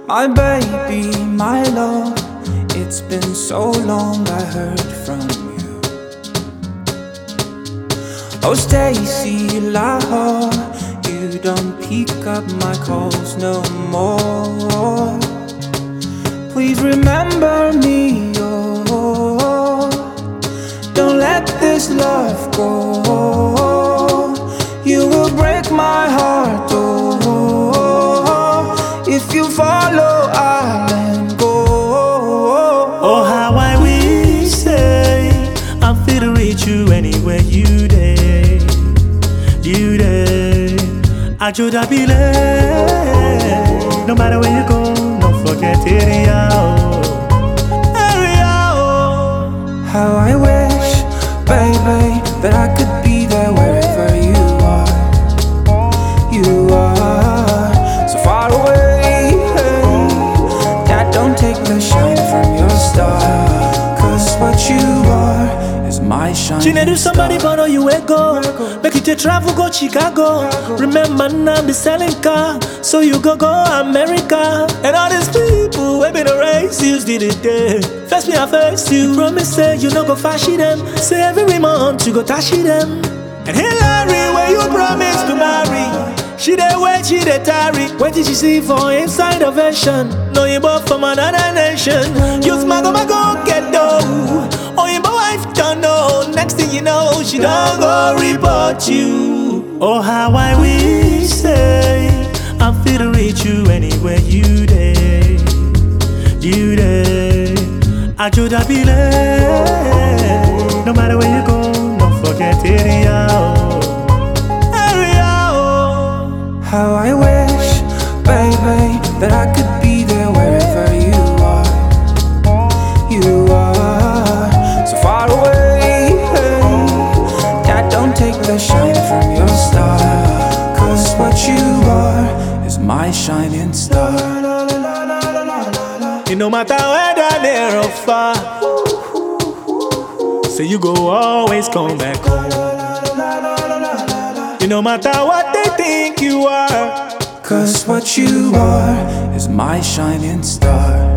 My baby, my love, it's been so long I heard from you. Oh Stacy, Lahore, you don't pick up my calls no more. Please remember me, oh, don't let this love go. You will break my heart, oh, if you follow, I'll let go. Oh, how I wish, say, I'm fit to reach you anywhere you day, you day. I should have been late. No matter where you go, don't forget area, oh, area, oh. How I wish, baby, that I could be there wherever you are. You are so far away, hey, that don't take the shine from your star. Cause what you are is my shining She do somebody star. but know you where go. Make it to travel, go Chicago. Remember now be selling car, so you go America. And all these people we been a race, you did it there. First me I first you promise say you no go fashy them. Say every month you go tashy them. And Hillary where you promise to marry, she dey wait, she dey tarry. What did she see for inside a version? No you bought from another nation. You smart go get dough. Oh you wife don't know. Next thing you know, she don't go report you. Oh how I wish, say, I'm fit to reach you anywhere you day, you day. I should have been late. No matter where you go, don't forget area, oh, area, oh. How I wish, baby, that I could be there wherever you are. You are so far away, hey, that don't take the shine from your star. Cause what you are is my shining star. It no matter whether near or far, say you go always come back home. It no matter what they think you are, Cause what you are is my shining star.